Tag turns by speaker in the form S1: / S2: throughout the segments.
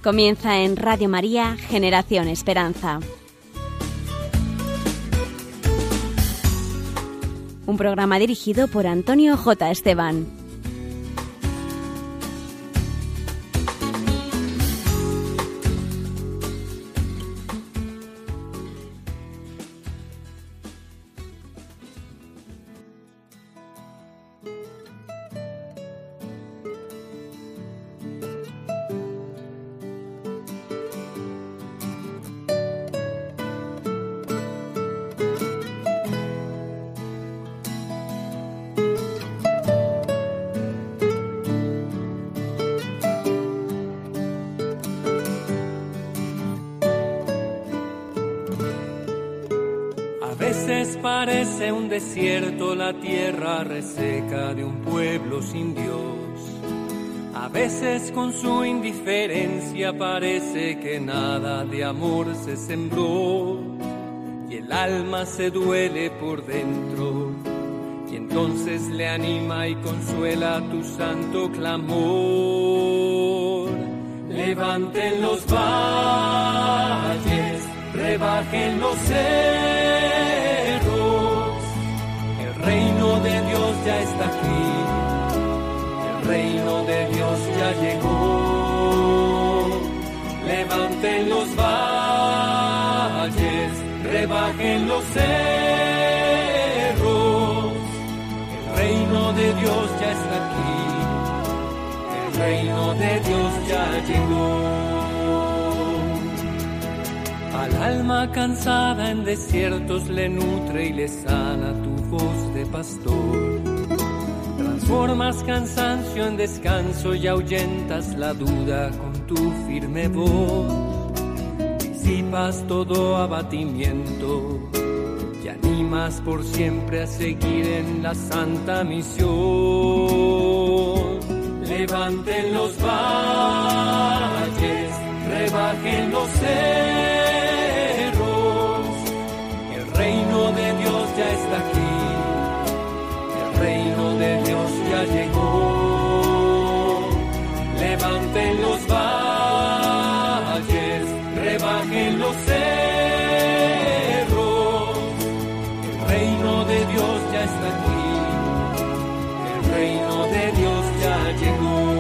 S1: Comienza en Radio María, Generación Esperanza. Un programa dirigido por Antonio J. Esteban.
S2: A veces parece un desierto la tierra reseca de un pueblo sin Dios. A veces con su indiferencia parece que nada de amor se sembró. Y el alma se duele por dentro. Y entonces le anima y consuela tu santo clamor. Levanten los valles, rebajen los cerros, el reino de Dios ya está aquí, el reino de Dios ya llegó. Levanten los valles, rebajen los cerros, el reino de Dios ya está aquí, el reino de Dios ya llegó. Al alma cansada en desiertos le nutre y le sana tu voz de pastor. Transformas cansancio en descanso y ahuyentas la duda con tu firme voz. Disipas todo abatimiento y animas por siempre a seguir en la santa misión. Levanten los valles, rebajen los cerros, el reino de Dios ya está aquí, el reino de Dios ya llegó. Levanten los valles, rebajen los cerros, el reino de Dios ya está aquí, el reino de Dios ya llegó.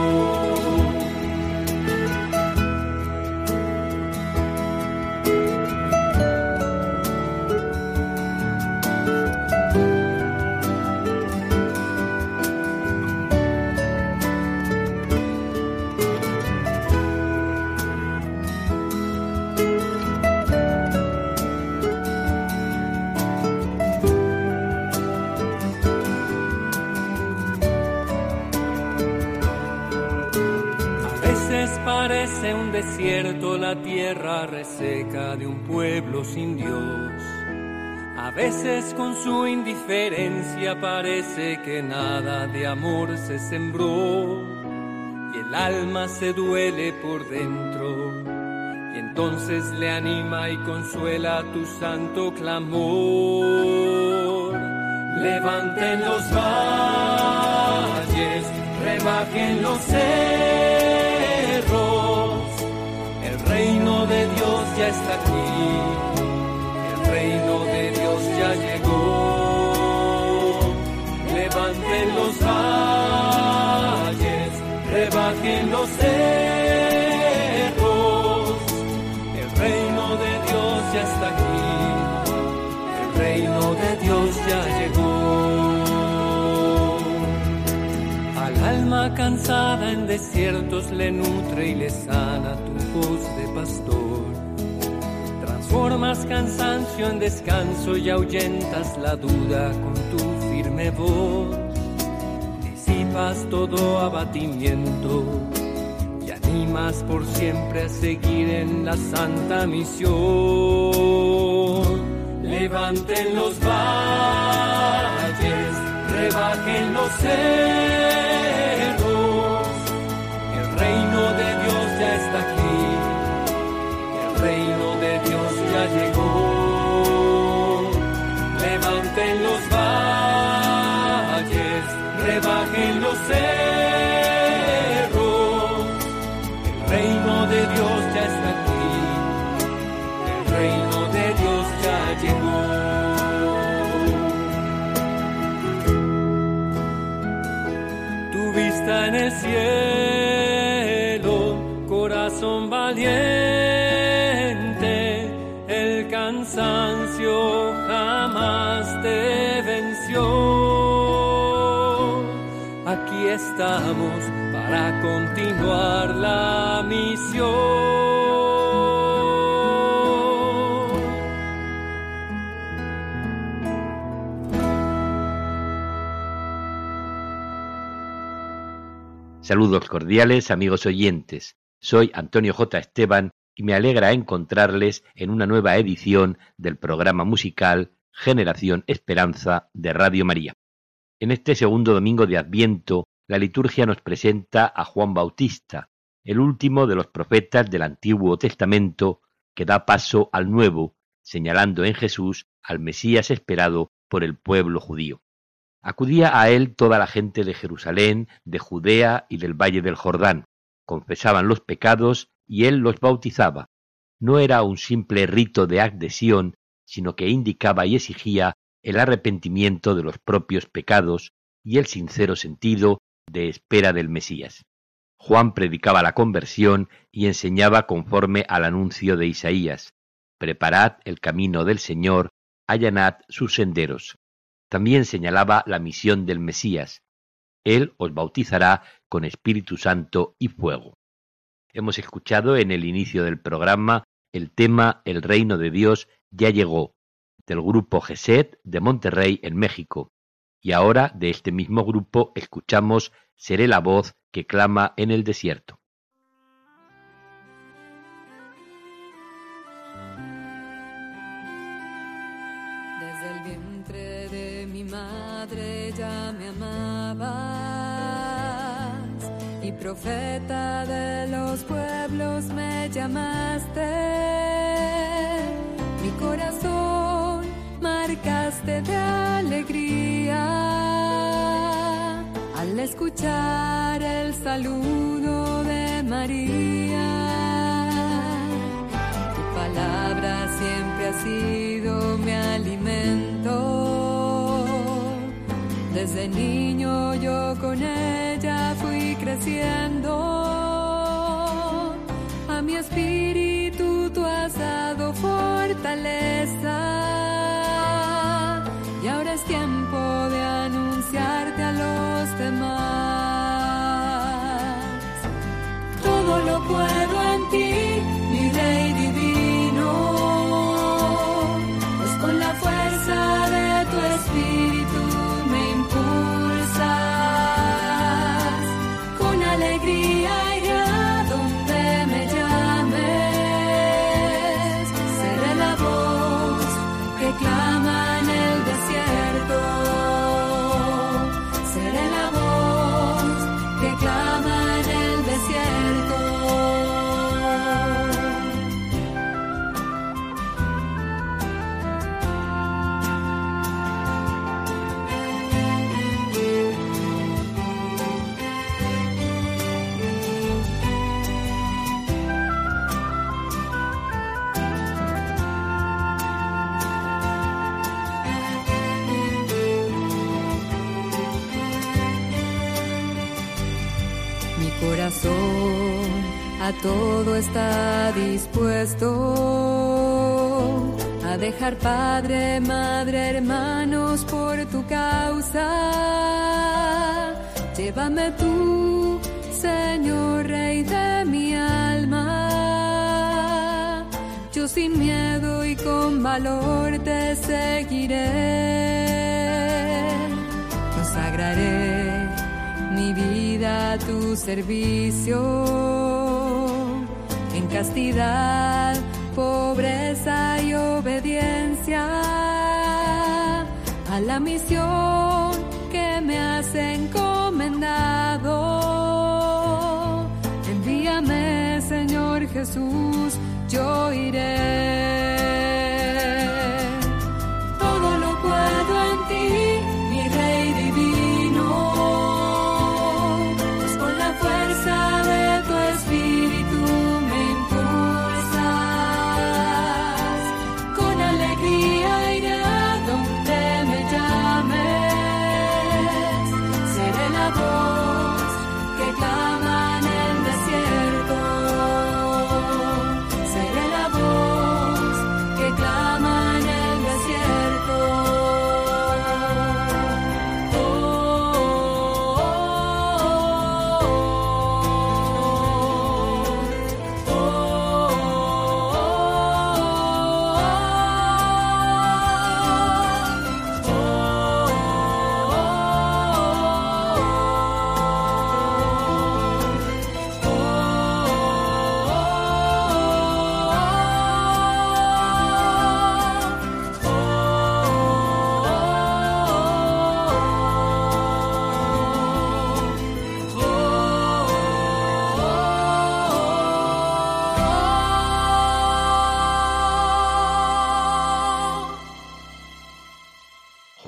S2: Parece un desierto la tierra reseca de un pueblo sin Dios. A veces con su indiferencia parece que nada de amor se sembró. Y el alma se duele por dentro. Y entonces le anima y consuela tu santo clamor. Levanten los valles, rebajen los cerros, el reino de Dios ya está aquí, el reino de Dios ya llegó. Levanten los valles, rebajen los cerros, el reino de Dios ya está aquí, el reino de Dios ya llegó. Al alma cansada en desiertos le nutre y le sana tu voz de pastor. Transformas cansancio en descanso y ahuyentas la duda con tu firme voz. Disipas todo abatimiento y animas por siempre a seguir en la santa misión. Levanten los valles, rebajen los cerros, el reino de Dios ya está aquí, el reino de Dios ya llegó. Levanten los valles, rebajen los cerros, el reino de tu vista en el cielo, corazón valiente, el cansancio jamás te venció. Aquí estamos para continuar la misión.
S3: Saludos cordiales, amigos oyentes. Soy Antonio J. Esteban y me alegra encontrarles en una nueva edición del programa musical Generación Esperanza de Radio María. En este segundo domingo de Adviento, la liturgia nos presenta a Juan Bautista, el último de los profetas del Antiguo Testamento que da paso al Nuevo, señalando en Jesús al Mesías esperado por el pueblo judío. Acudía a él toda la gente de Jerusalén, de Judea y del Valle del Jordán. Confesaban los pecados y él los bautizaba. No era un simple rito de adhesión, sino que indicaba y exigía el arrepentimiento de los propios pecados y el sincero sentido de espera del Mesías. Juan predicaba la conversión y enseñaba conforme al anuncio de Isaías: «Preparad el camino del Señor, allanad sus senderos». También señalaba la misión del Mesías: «Él os bautizará con Espíritu Santo y fuego». Hemos escuchado en el inicio del programa el tema «El reino de Dios ya llegó», del grupo Geset de Monterrey, en México. Y ahora de este mismo grupo escuchamos «Seré la voz que clama en el desierto».
S4: Desde el vientre de mi madre ya me amabas, y profeta de los pueblos me llamaste. Mi corazón marcaste de alegría al escuchar el saludo de María. Tu palabra siempre ha sido mi alimento. Desde niño yo con ella fui creciendo. A mi espíritu tú has dado fortaleza, y ahora es tiempo de anunciarte a los demás. Todo lo puedo en ti, mi Rey divino, pues con la fuerza de tu espíritu me impulsas. Con alegría iré a donde me llames, seré la voz que clama en el desierto, seré la voz que clama en el desierto. Mi corazón a todo está dispuesto, a dejar padre, madre, hermanos por tu causa. Llévame tú, Señor, Rey de mi alma. Yo sin miedo y con valor te seguiré. Consagraré mi vida a tu servicio, en castidad, pobreza y obediencia, a la misión que me has encomendado. Envíame, Señor Jesús, yo iré. Todo lo puedo en ti, mi Rey divino, pues con la fuerza de tu espíritu me impulsas. Con alegría iré a donde me llames, seré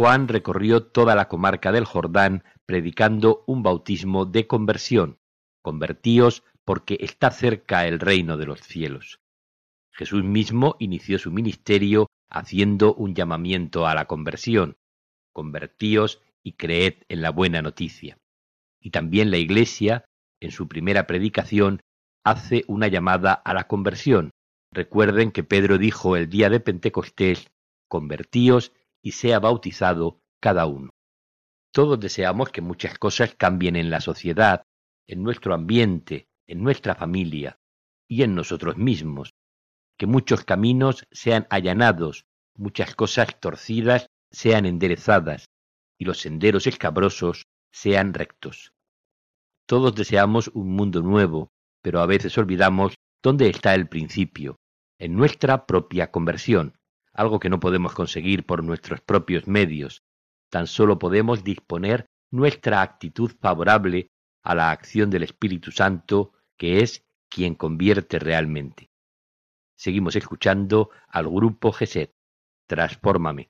S3: Juan recorrió toda la comarca del Jordán predicando un bautismo de conversión. Convertíos porque está cerca el reino de los cielos. Jesús mismo inició su ministerio haciendo un llamamiento a la conversión. Convertíos y creed en la buena noticia. Y también la Iglesia, en su primera predicación, hace una llamada a la conversión. Recuerden que Pedro dijo el día de Pentecostés: convertíos y sea bautizado cada uno. Todos deseamos que muchas cosas cambien en la sociedad, en nuestro ambiente, en nuestra familia y en nosotros mismos. Que muchos caminos sean allanados, muchas cosas torcidas sean enderezadas y los senderos escabrosos sean rectos. Todos deseamos un mundo nuevo, pero a veces olvidamos dónde está el principio, en nuestra propia conversión, algo que no podemos conseguir por nuestros propios medios. Tan solo podemos disponer nuestra actitud favorable a la acción del Espíritu Santo, que es quien convierte realmente. Seguimos escuchando al grupo Gesed, Transfórmame.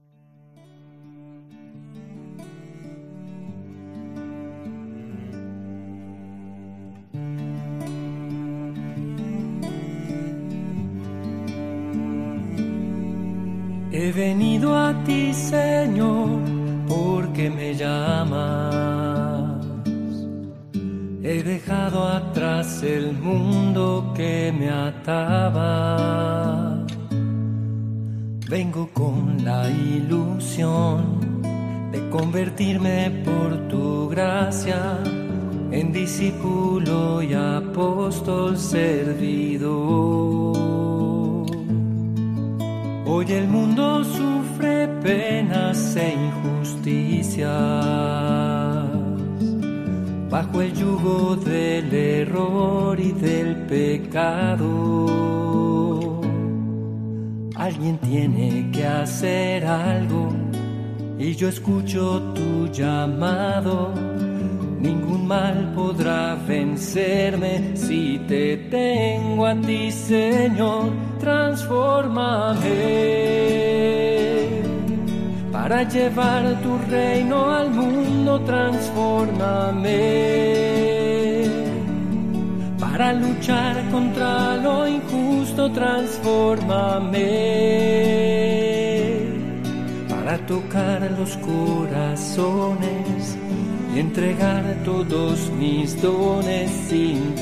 S2: He venido a ti, Señor, porque me llamas. He dejado atrás el mundo que me ataba. Vengo con la ilusión de convertirme por tu gracia en discípulo y apóstol servidor. Hoy el mundo sufre penas e injusticias bajo el yugo del error y del pecado. Alguien tiene que hacer algo y yo escucho tu llamado. Ningún mal podrá vencerme si te tengo a ti, Señor. Transfórmame para llevar tu reino al mundo. Transfórmame para luchar contra lo injusto. Transfórmame para tocar los corazones y entregar todos mis dones sin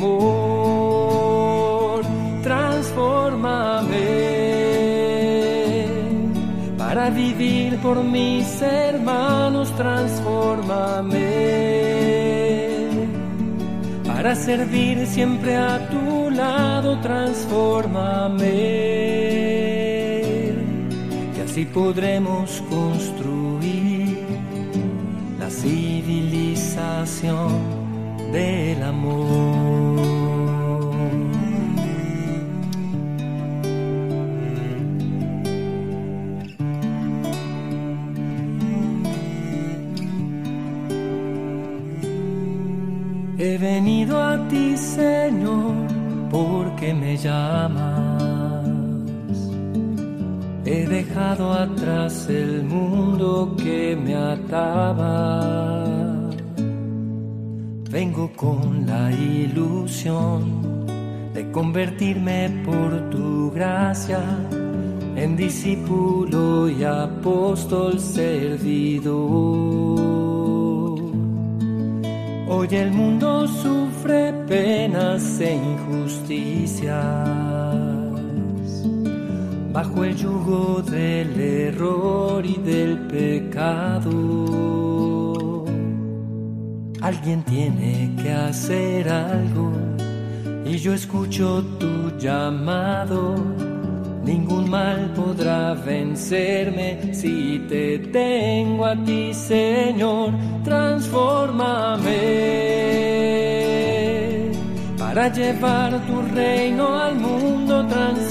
S2: temor. Transfórmame para vivir por mis hermanos. Transfórmame para servir siempre a tu lado. Transfórmame, que así podremos construir la civilización del amor. He venido a ti, Señor, porque me llamas. He dejado atrás el mundo que me ataba. Vengo con la ilusión de convertirme por tu gracia en discípulo y apóstol servidor. Hoy el mundo sufre penas e injusticias bajo el yugo del error y del pecado. Alguien tiene que hacer algo y yo escucho tu llamado. Ningún mal podrá vencerme si te tengo a ti, Señor. Transfórmame para llevar tu reino al mundo.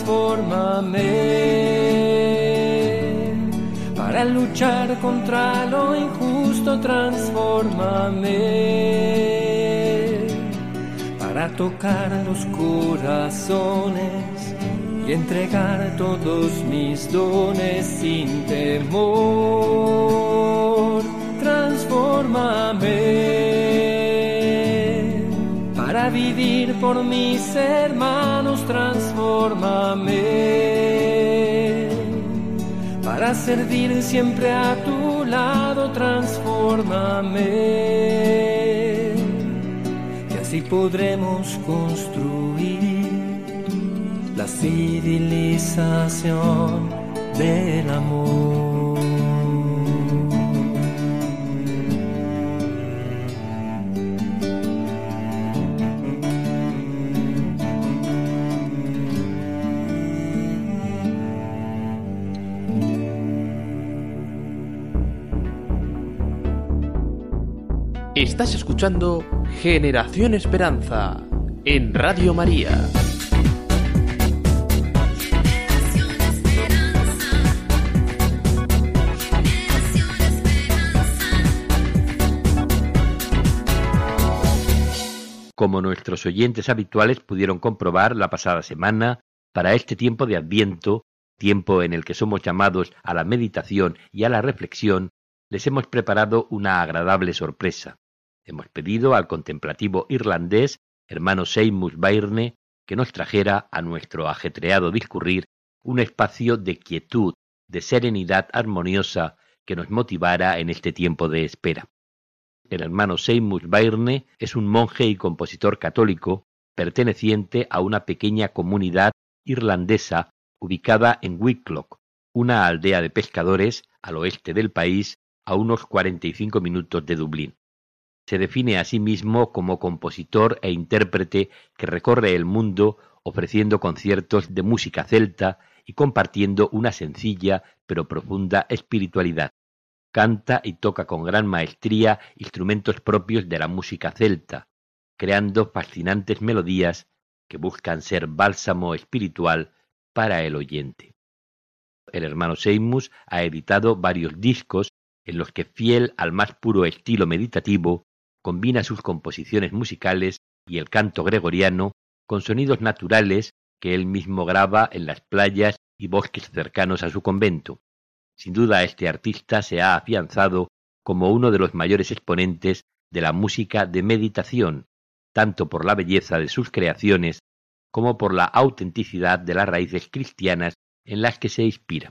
S2: Transfórmame para luchar contra lo injusto. Transfórmame para tocar los corazones y entregar todos mis dones sin temor. Transfórmame para vivir por mis hermanos, transfórmame para servir siempre a tu lado, transfórmame, y así podremos construir la civilización del amor.
S5: Estás escuchando Generación Esperanza en Radio María.
S3: Como nuestros oyentes habituales pudieron comprobar la pasada semana, para este tiempo de Adviento, tiempo en el que somos llamados a la meditación y a la reflexión, les hemos preparado una agradable sorpresa. Hemos pedido al contemplativo irlandés, hermano Seamus Byrne, que nos trajera a nuestro ajetreado discurrir un espacio de quietud, de serenidad armoniosa que nos motivara en este tiempo de espera. El hermano Seamus Byrne es un monje y compositor católico perteneciente a una pequeña comunidad irlandesa ubicada en Wicklow, una aldea de pescadores al oeste del país, a unos 45 minutos de Dublín. Se define a sí mismo como compositor e intérprete que recorre el mundo ofreciendo conciertos de música celta y compartiendo una sencilla pero profunda espiritualidad. Canta y toca con gran maestría instrumentos propios de la música celta, creando fascinantes melodías que buscan ser bálsamo espiritual para el oyente. El hermano Seamus ha editado varios discos en los que, fiel al más puro estilo meditativo, combina sus composiciones musicales y el canto gregoriano con sonidos naturales que él mismo graba en las playas y bosques cercanos a su convento. Sin duda, este artista se ha afianzado como uno de los mayores exponentes de la música de meditación, tanto por la belleza de sus creaciones como por la autenticidad de las raíces cristianas en las que se inspira.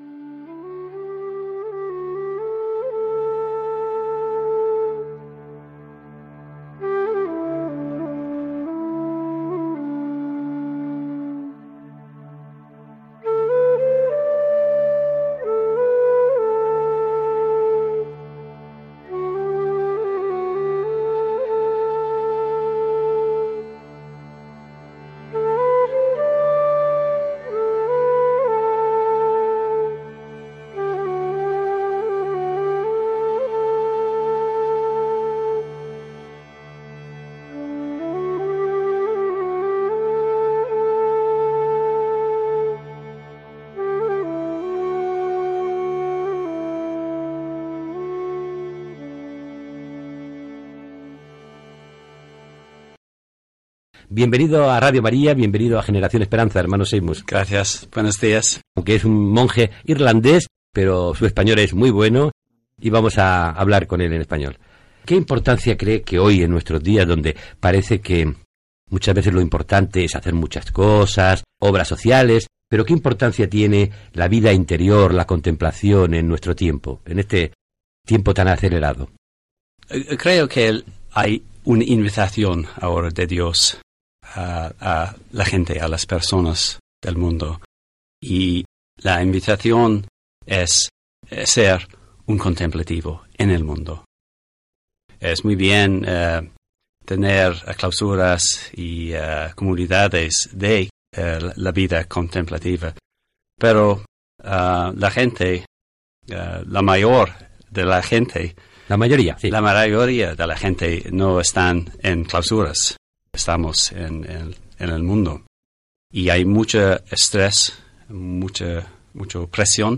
S3: Bienvenido a Radio María, bienvenido a Generación Esperanza, hermano Seamus.
S6: Gracias, buenos días.
S3: Aunque es un monje irlandés, pero su español es muy bueno y vamos a hablar con él en español. ¿Qué importancia cree que hoy, en nuestros días, donde parece que muchas veces lo importante es hacer muchas cosas, obras sociales, pero qué importancia tiene la vida interior, la contemplación en nuestro tiempo, en este tiempo tan acelerado?
S6: Creo que hay una invitación ahora de Dios a la gente, a las personas del mundo. Y la invitación es ser un contemplativo en el mundo. Es muy bien tener clausuras y comunidades de la vida contemplativa, pero la gente, la mayor de la gente,
S3: la mayoría, sí.
S6: La mayoría de la gente no están en clausuras. Estamos en el mundo. Y hay mucho estrés, mucha presión.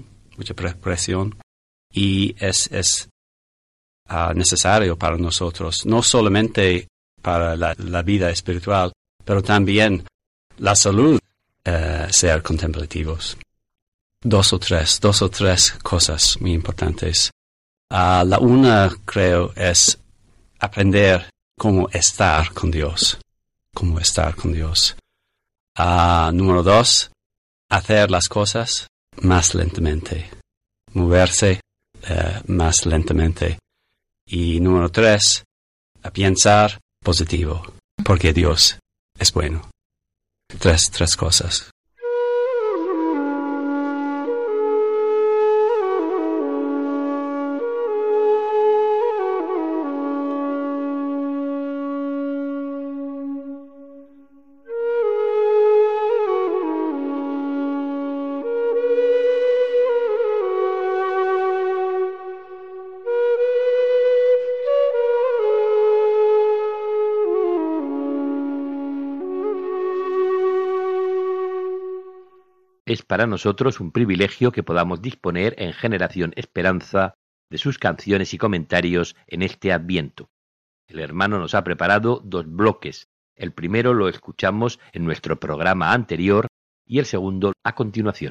S6: Y es necesario para nosotros, no solamente para la vida espiritual, pero también la salud ser contemplativos. Dos o tres cosas muy importantes. La una, creo, es aprender cómo estar con Dios. Número 2, hacer las cosas más lentamente. Moverse más lentamente. Y número 3, pensar positivo, porque Dios es bueno. Tres cosas.
S3: Es para nosotros un privilegio que podamos disponer en Generación Esperanza de sus canciones y comentarios en este Adviento. El hermano nos ha preparado 2 bloques. El primero lo escuchamos en nuestro programa anterior y el segundo a continuación.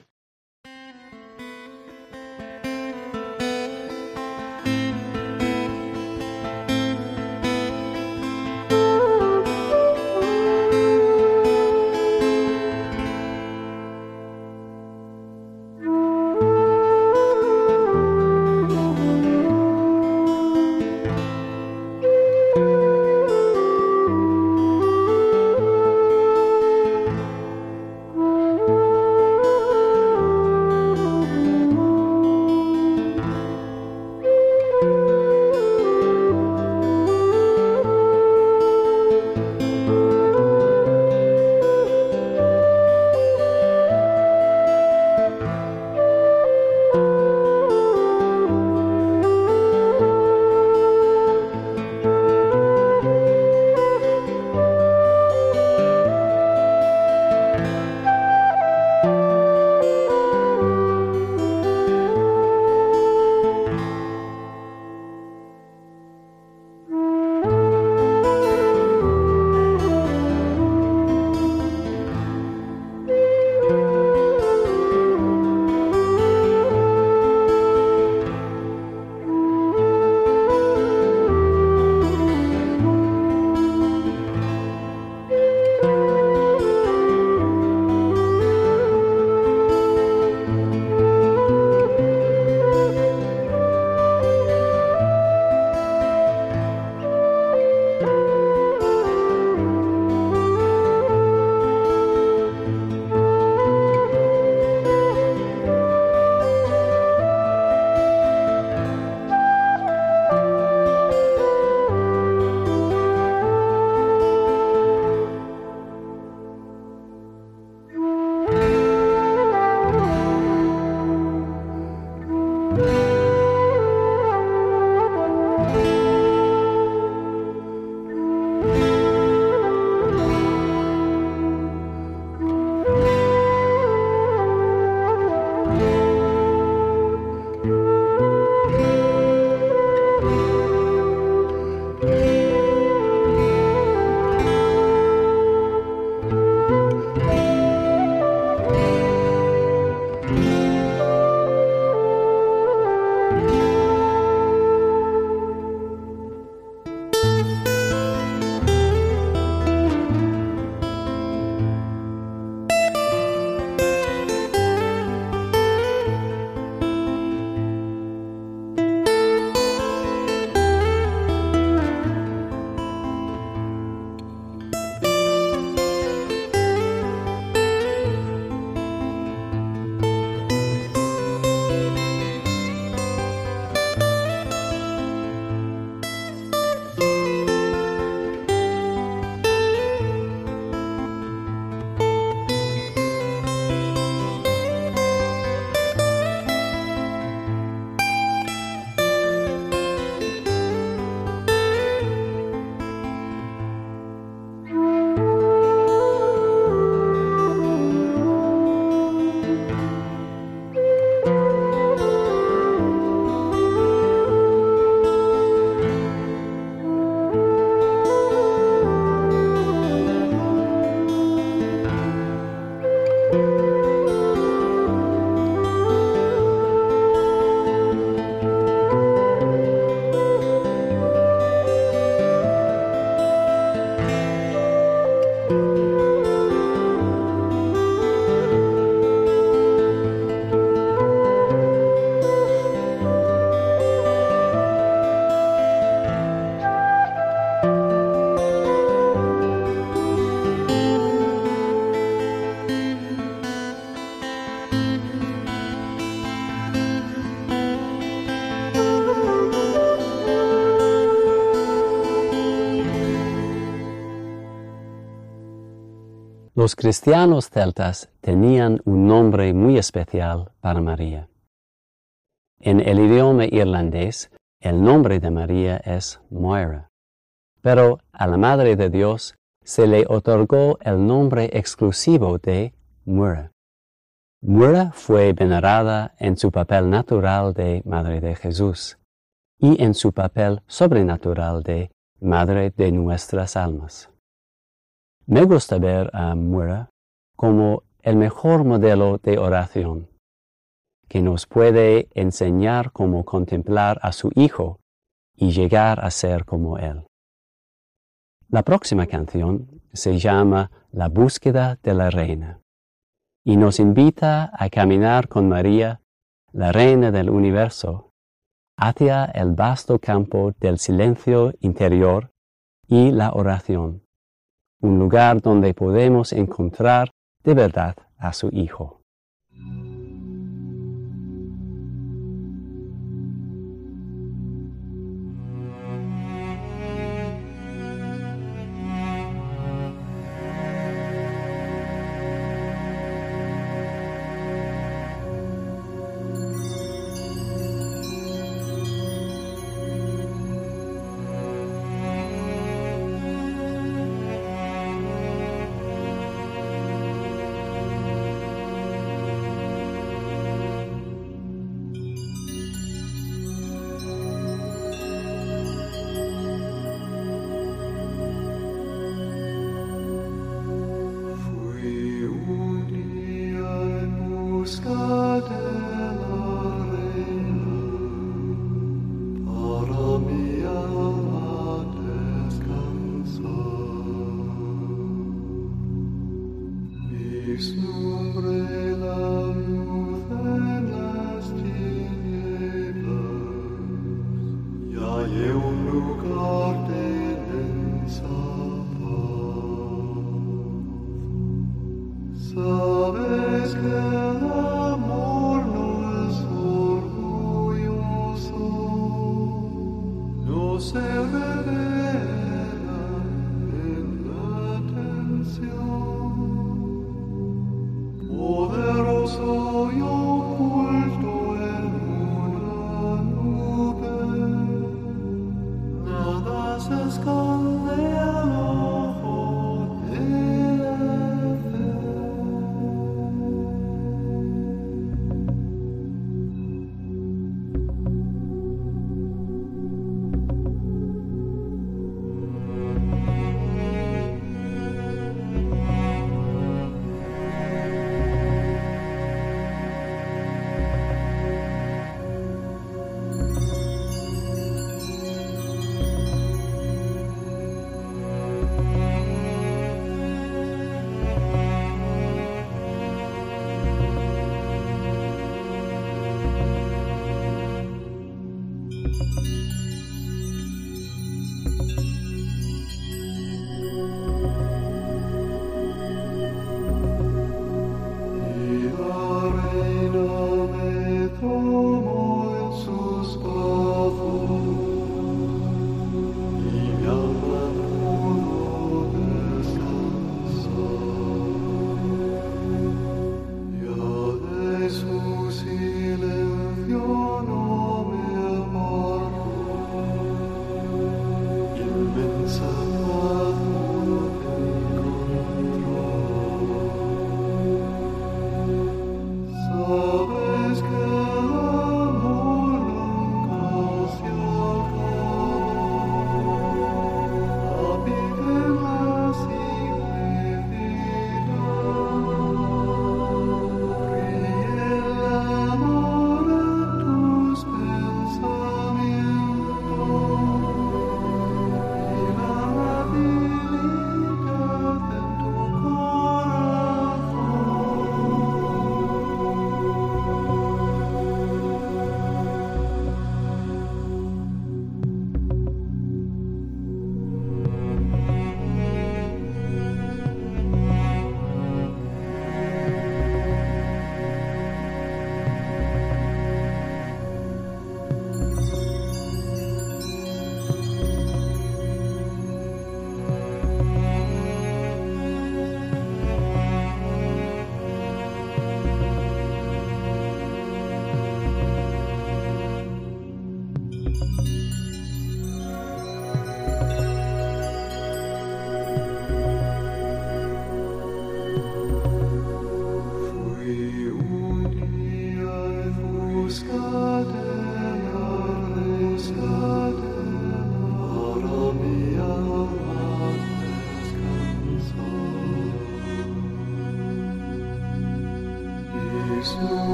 S6: Los cristianos celtas tenían un nombre muy especial para María. En el idioma irlandés, el nombre de María es Moira, pero a la Madre de Dios se le otorgó el nombre exclusivo de Muira. Muira fue venerada en su papel natural de Madre de Jesús y en su papel sobrenatural de Madre de nuestras almas. Me gusta ver a Muira como el mejor modelo de oración, que nos puede enseñar cómo contemplar a su Hijo y llegar a ser como Él. La próxima canción se llama La búsqueda de la Reina y nos invita a caminar con María, la Reina del Universo, hacia el vasto campo del silencio interior y la oración, un lugar donde podemos encontrar de verdad a su Hijo.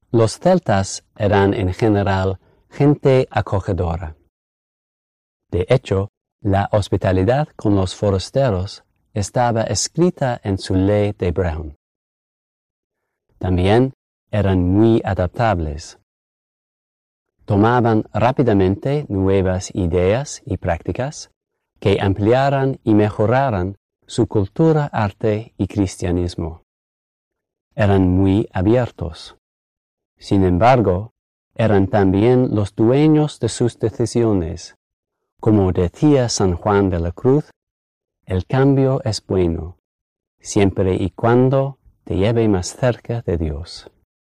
S6: Los celtas eran en general gente acogedora. De hecho, la hospitalidad con los forasteros estaba escrita en su ley de Brehon. También eran muy adaptables. Tomaban rápidamente nuevas ideas y prácticas que ampliaran y mejoraran su cultura, arte y cristianismo. Eran muy abiertos. Sin embargo, eran también los dueños de sus decisiones. Como decía San Juan de la Cruz, el cambio es bueno, siempre y cuando te lleve más cerca de Dios.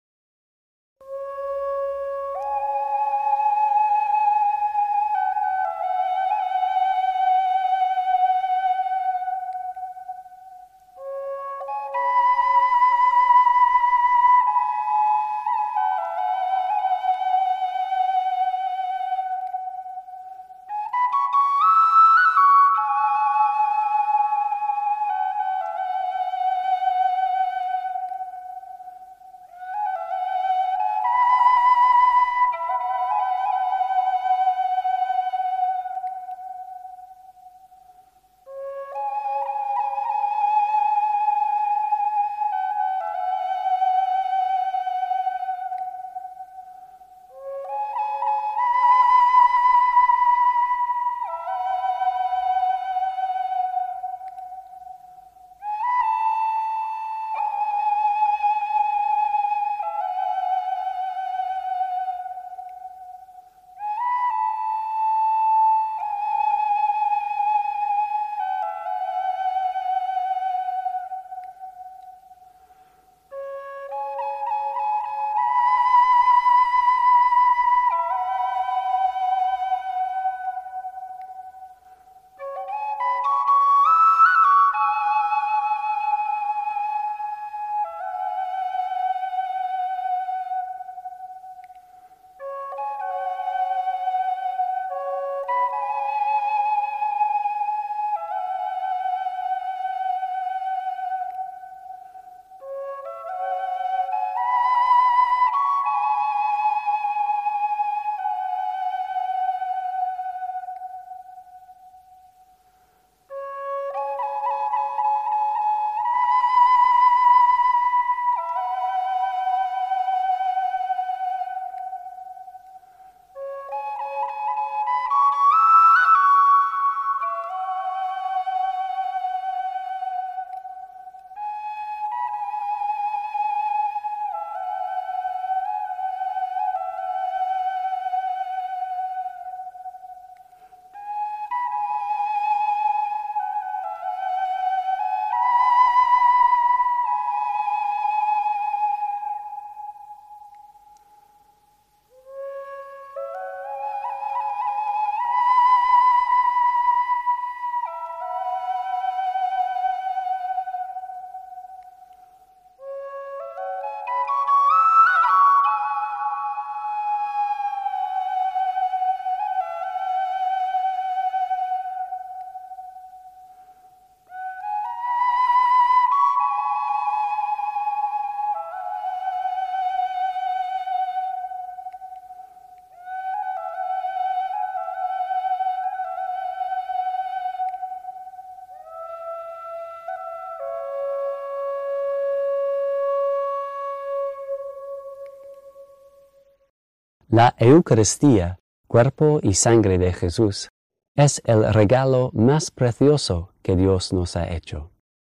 S6: La Eucaristía, cuerpo y sangre de Jesús, es el regalo más precioso que Dios nos ha hecho.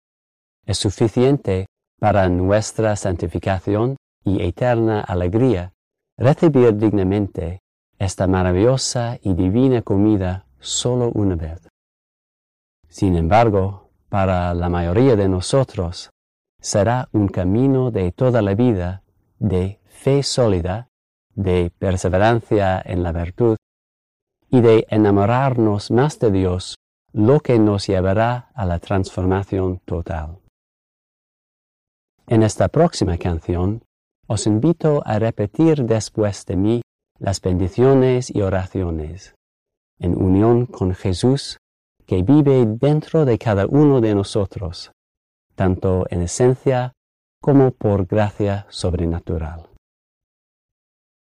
S6: Es suficiente para nuestra santificación y eterna alegría recibir dignamente esta maravillosa y divina comida solo una vez. Sin embargo, para la mayoría de nosotros, será un camino de toda la vida de fe sólida, de perseverancia en la virtud y de enamorarnos más de Dios, lo que nos llevará a la transformación total. En esta próxima canción, os invito a repetir después de mí las bendiciones y oraciones, en unión con Jesús, que vive dentro de cada uno de nosotros, tanto en esencia como por gracia sobrenatural.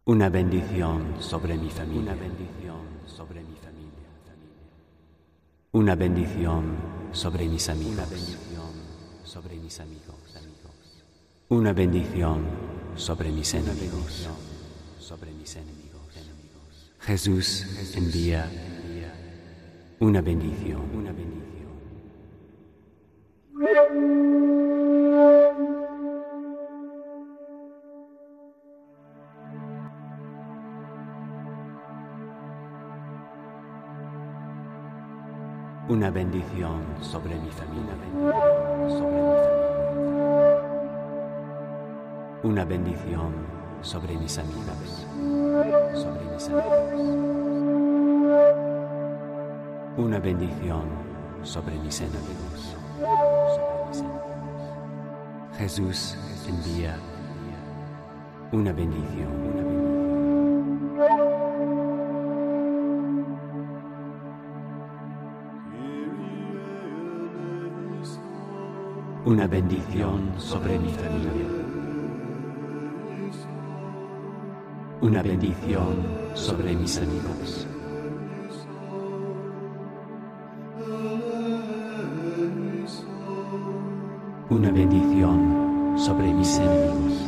S6: Una bendición sobre mi familia. Una bendición sobre mi familia. Una bendición sobre mis amigos. Una bendición sobre mis amigos. Una bendición sobre mis enemigos. Sobre mis enemigos. Jesús envía una bendición. Una bendición. Una bendición sobre mi familia. Una bendición sobre mis amigos. Sobre mis amigos. Una bendición sobre mis enemigos. Sobre mis enemigos. Jesús envía una bendición. Una bendición. Una bendición sobre mi familia. Una bendición sobre mis amigos. Una bendición sobre mis enemigos.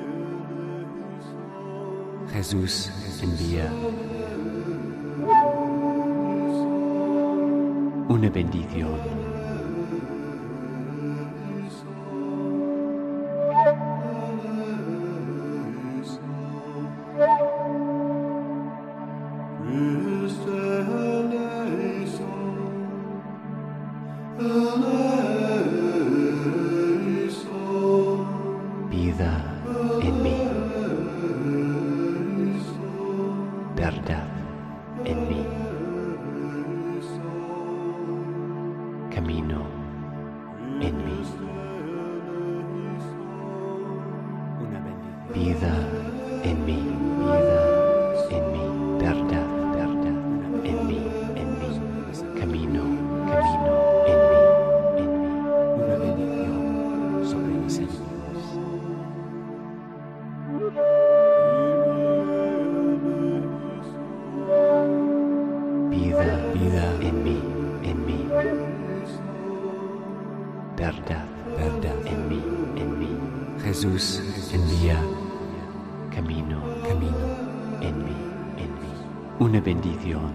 S6: Jesús envía una bendición. Vida en mí, verdad en mí, camino en mí, vida en mí, verdad en mí, camino en mí, una bendición sobre mis enemigos. Vida en mí, verdad en mí, Jesús envía camino en mí, una bendición.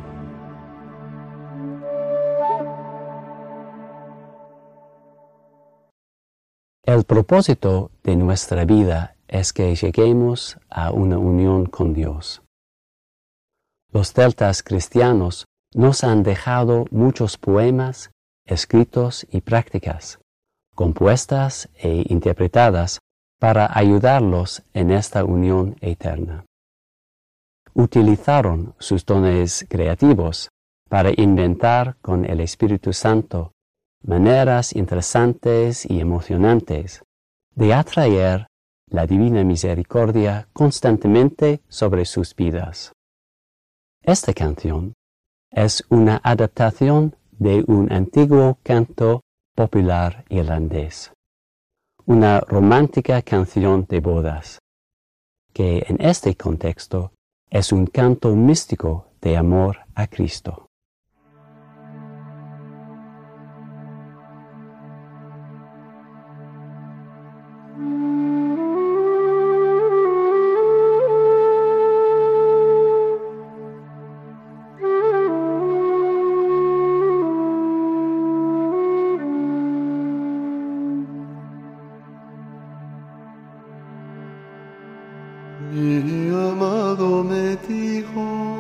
S6: El propósito de nuestra vida es que lleguemos a una unión con Dios. Los celtas cristianos nos han dejado muchos poemas, escritos y prácticas, compuestas e interpretadas para ayudarlos en esta unión eterna. Utilizaron sus dones creativos para inventar con el Espíritu Santo maneras interesantes y emocionantes de atraer la divina misericordia constantemente sobre sus vidas. Esta canción es una adaptación de un antiguo canto popular irlandés, una romántica canción de bodas, que en este contexto es un canto místico de amor a Cristo.
S7: Mi amado me dijo,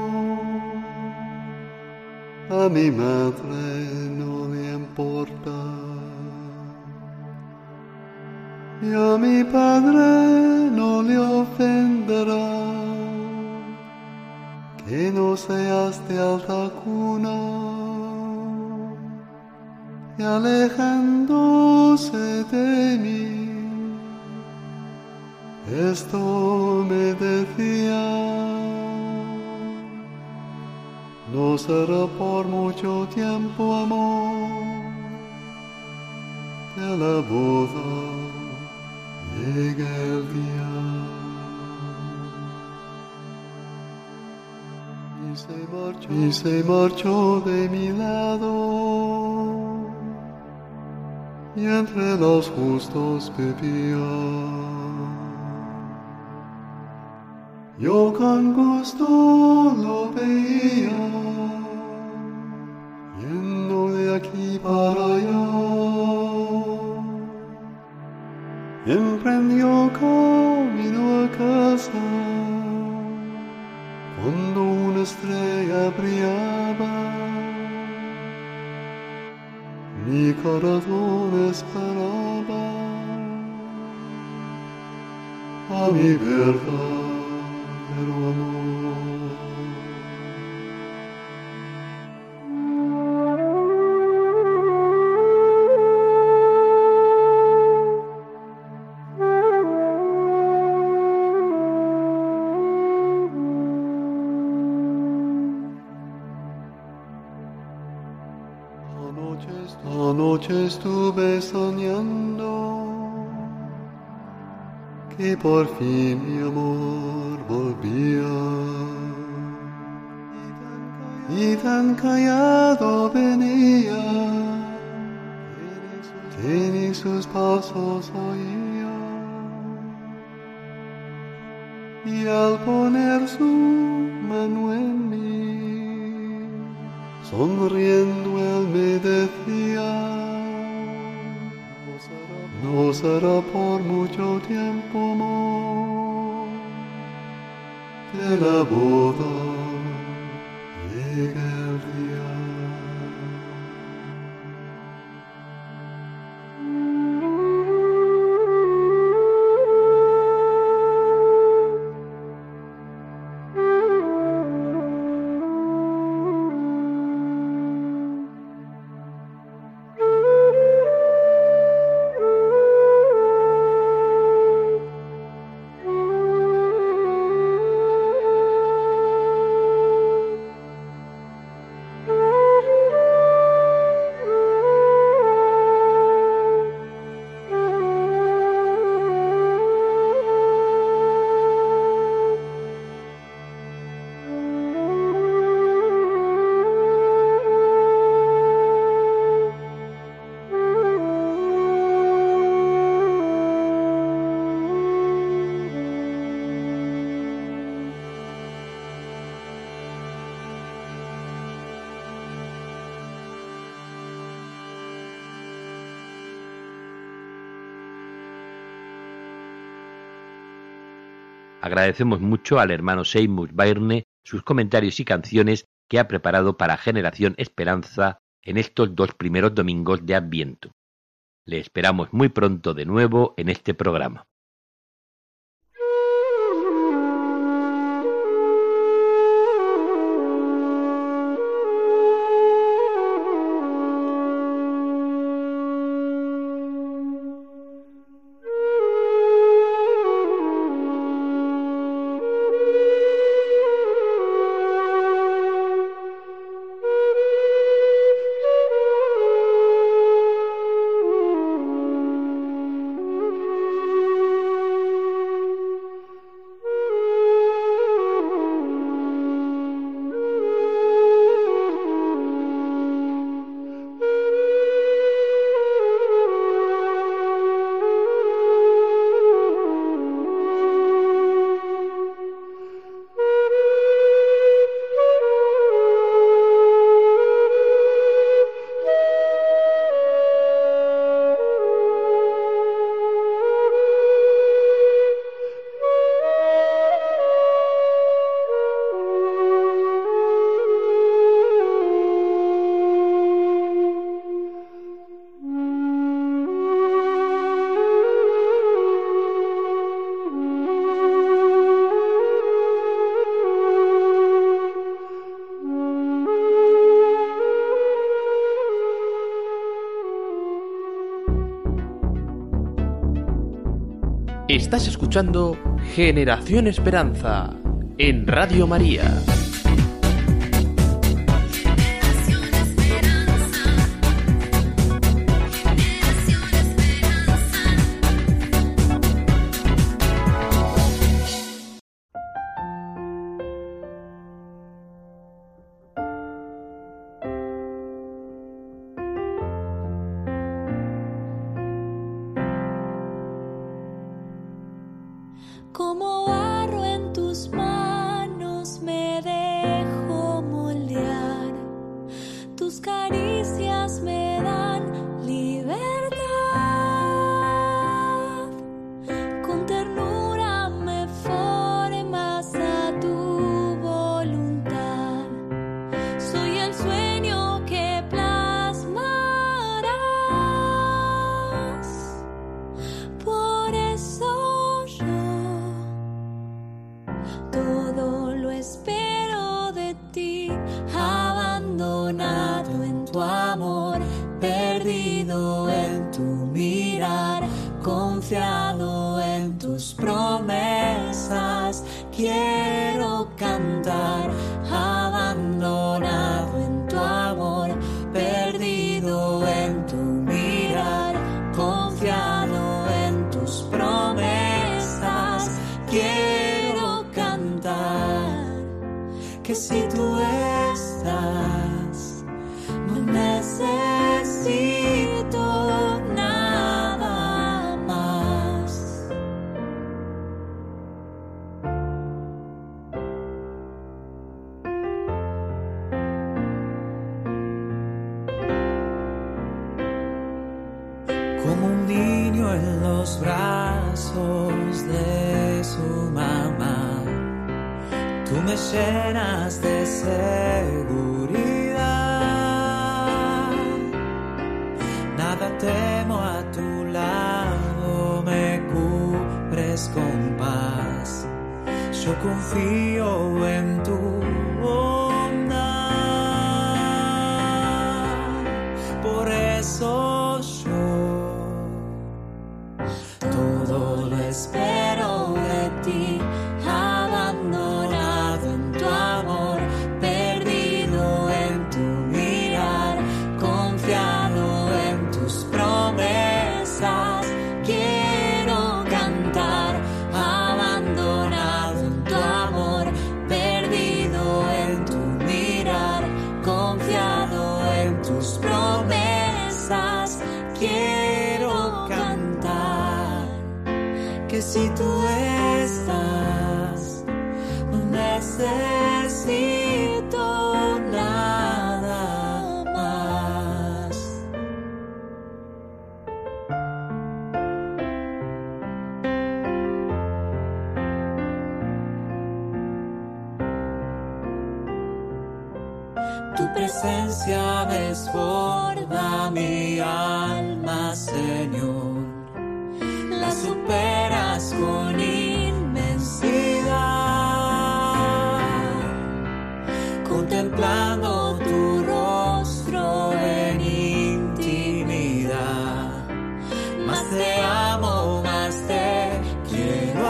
S7: a mi madre no le importa, y a mi padre no le ofenderá, que no seas de alta cuna, y alejándose de mí. Esto me decía, no será por mucho tiempo, amor, de la boda llega el día. y se marchó de mi lado, y entre los justos vivía. Yo con gusto lo veía, yendo de aquí para allá. Emprendió camino a casa, cuando una estrella brillaba. Mi corazón esperaba a mi verdadero amor. Anoche estuve soñando que por fin mi amor volvía, y tan callado venía que ni sus pasos oía, y al poner su mano en mí, sonriendo él me decía: no será por mucho tiempo, amor, de la boda llega el día.
S3: Agradecemos mucho al hermano Seymour Byrne sus comentarios y canciones que ha preparado para Generación Esperanza en estos 2 primeros domingos de Adviento. Le esperamos muy pronto de nuevo en este programa.
S5: Estás escuchando Generación Esperanza en Radio María.
S4: como barro en tus manos me dejo moldear. Tus caricias me dan libertad. Con ternura me formas a tu voluntad. Soy el sueño que plasmarás. Por eso yo todo lo espero de ti, abandonado en tu amor, perdido en tu mirar, confiado en tus promesas. Quiero cantar, abandonado en tu amor, perdido en tu mirar, confiado en tus promesas. Quiero cantar que si tú estás, no necesito nada más.
S8: Como un niño en los brazos de su mamá, tú me llenas de seguridad. Nada temo, a tu lado me cubres con paz. Yo confío en tu bondad. Por eso yo todo lo espero de ti, abandonado en tu amor, perdido en tu mirar, confiado en tus promesas. Quiero cantar, abandonado en tu amor, perdido en tu mirar, confiado en tus promesas. Quiero cantar que si tú estás, no necesito nada más. Tu presencia desborda mi alma, Señor. La superas con inmensidad, contemplando tu rostro en intimidad. Más te amo, más te quiero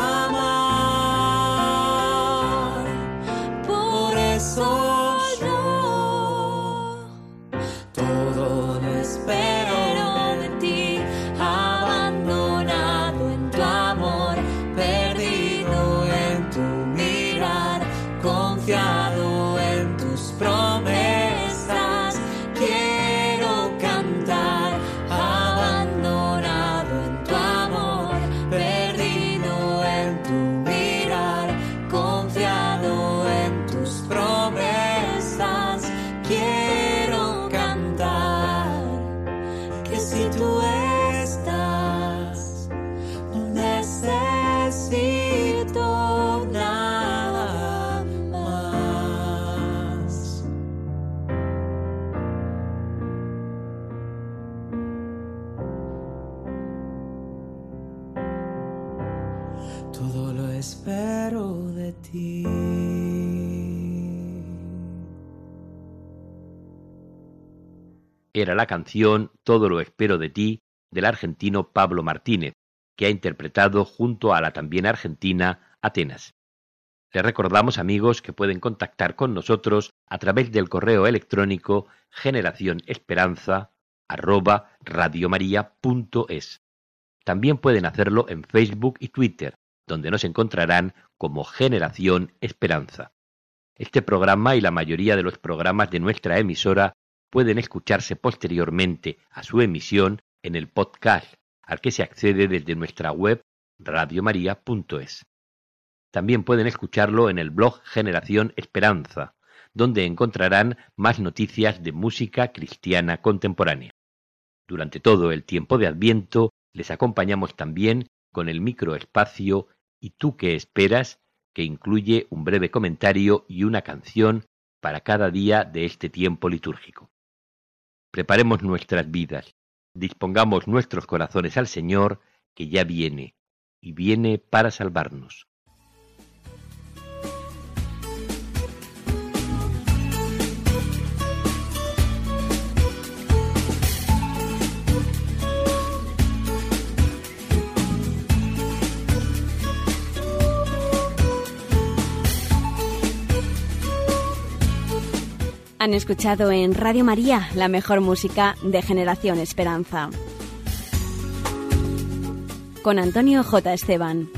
S8: amar. Por eso yo todo lo espero de ti, abandonado en tu amor, perdido en tu mirar, confiado en tus promesas. Quiero cantar, abandonado en tu amor, perdido en tu mirar, confiado en tus promesas. Quiero cantar que si tú estás, no necesito nada más. Todo lo espero de ti.
S3: Era la canción Todo lo espero de ti del argentino Pablo Martínez, que ha interpretado junto a la también argentina Atenas. Les recordamos, amigos, que pueden contactar con nosotros a través del correo electrónico generacionesperanza@radiomaria.es. También pueden hacerlo en Facebook y Twitter, donde nos encontrarán como Generación Esperanza. Este programa y la mayoría de los programas de nuestra emisora pueden escucharse posteriormente a su emisión en el podcast, al que se accede desde nuestra web radiomaria.es. También pueden escucharlo en el blog Generación Esperanza, donde encontrarán más noticias de música cristiana contemporánea. Durante todo el tiempo de Adviento les acompañamos también con el microespacio ¿Y tú qué esperas?, que incluye un breve comentario y una canción para cada día de este tiempo litúrgico. Preparemos nuestras vidas, dispongamos nuestros corazones al Señor, que ya viene, y viene para salvarnos.
S1: Han escuchado en Radio María la mejor música de Generación Esperanza. Con Antonio J. Esteban.